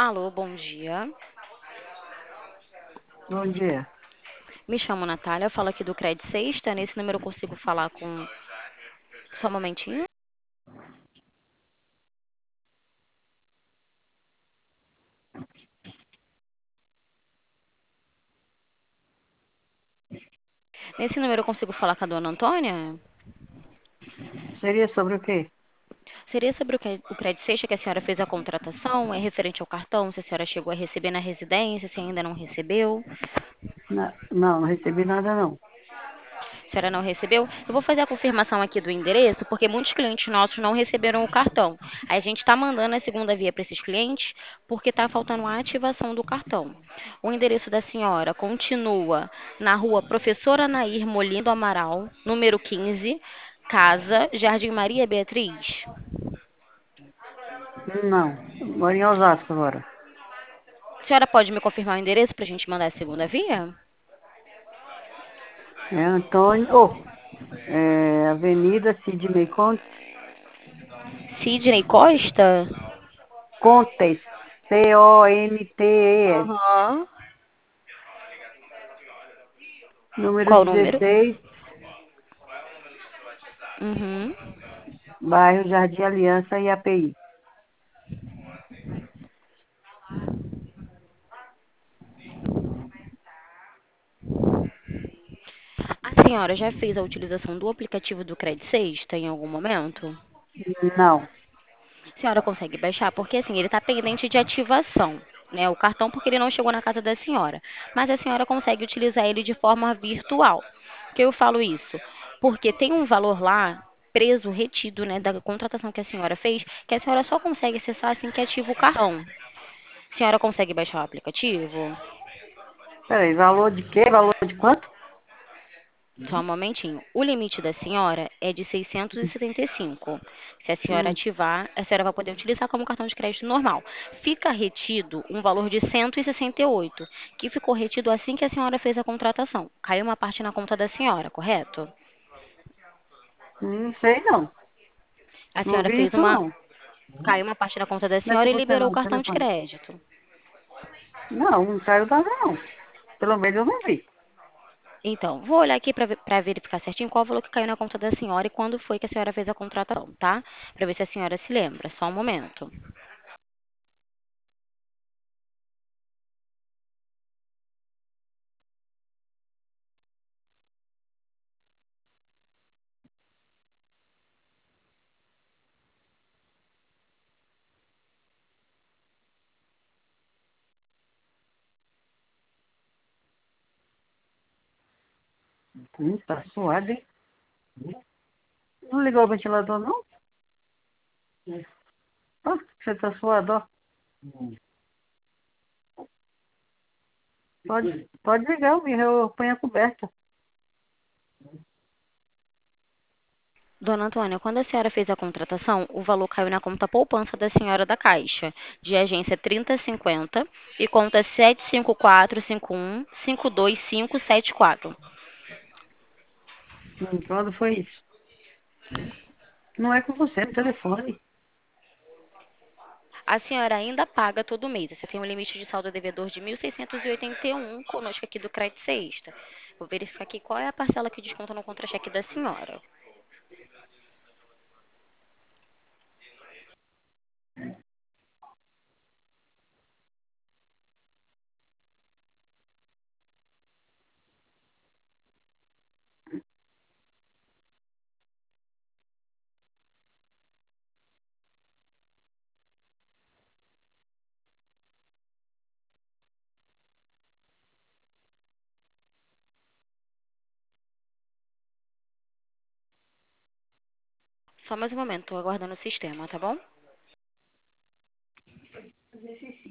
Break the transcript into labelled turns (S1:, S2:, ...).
S1: Alô, bom dia.
S2: Bom dia.
S1: Me chamo Natália, eu falo aqui do Credit Sexta. Nesse número eu consigo falar com. Só um momentinho. Nesse número eu consigo falar com a dona Antônia?
S2: Seria sobre o quê?
S1: Seria sobre o Credit Sexta que a senhora fez a contratação? É referente ao cartão? Se a senhora chegou a receber na residência, se ainda não recebeu?
S2: Não recebi nada não.
S1: A senhora não recebeu? Eu vou fazer a confirmação aqui do endereço, porque muitos clientes nossos não receberam o cartão. Aí a gente está mandando a segunda via para esses clientes, porque está faltando a ativação do cartão. O endereço da senhora continua na rua Professora Nair Molino do Amaral, número 15, Casa, Jardim Maria Beatriz.
S2: Não. Eu moro em Osasco agora.
S1: A senhora pode me confirmar o endereço para a gente mandar a segunda via?
S2: É Antônio, Avenida Sidney
S1: Sidney Costa?
S2: Contes, Contes,
S1: Aham.
S2: número
S1: Qual o número?
S2: 16,
S1: Uhum.
S2: bairro Jardim Aliança, IAPI.
S1: A senhora já fez a utilização do aplicativo do Credit Sexta em algum momento?
S2: Não.
S1: A senhora consegue baixar? Porque assim, ele está pendente de ativação, né? O cartão porque ele não chegou na casa da senhora. Mas a senhora consegue utilizar ele de forma virtual. Por que eu falo isso? Porque tem um valor lá preso, retido, né, da contratação que a senhora fez, que a senhora só consegue acessar assim que ativa o cartão. A senhora consegue baixar o aplicativo?
S2: Peraí, valor de quê? Valor de quanto?
S1: Só um momentinho. O limite da senhora é de 675. Se a senhora
S2: Hum,
S1: ativar, a senhora vai poder utilizar como cartão de crédito normal. Fica retido um valor de 168, que ficou retido assim que a senhora fez a contratação. Caiu uma parte na conta da senhora, correto?
S2: não sei não.
S1: A
S2: Não
S1: senhora
S2: vi
S1: fez
S2: isso
S1: uma.
S2: não.
S1: Caiu uma parte na conta da
S2: Como é que
S1: senhora e
S2: você
S1: liberou o
S2: não,
S1: cartão de
S2: telefone?
S1: crédito.
S2: Não, não caiu nada não. Pelo menos eu não vi.
S1: Então, vou olhar aqui para verificar certinho qual o valor que caiu na conta da senhora e quando foi que a senhora fez a contratação, tá? Para ver se a senhora se lembra. Só um momento.
S2: Tá suado, hein? Não ligou o ventilador não? Ó, você tá suado, ó. Pode ligar, eu ponho a coberta.
S1: Dona Antônia, quando a senhora fez a contratação, o valor caiu na conta poupança da senhora da Caixa, de agência 3050 e conta 75451-52574.
S2: Quando foi isso? Não é com você, no telefone.
S1: A senhora ainda paga todo mês. Você tem um limite de saldo devedor de 1.681 conosco aqui do Credit Sexta. Vou verificar aqui qual é a parcela que desconta no contra-cheque da senhora. Só mais um momento, estou aguardando o sistema, tá bom?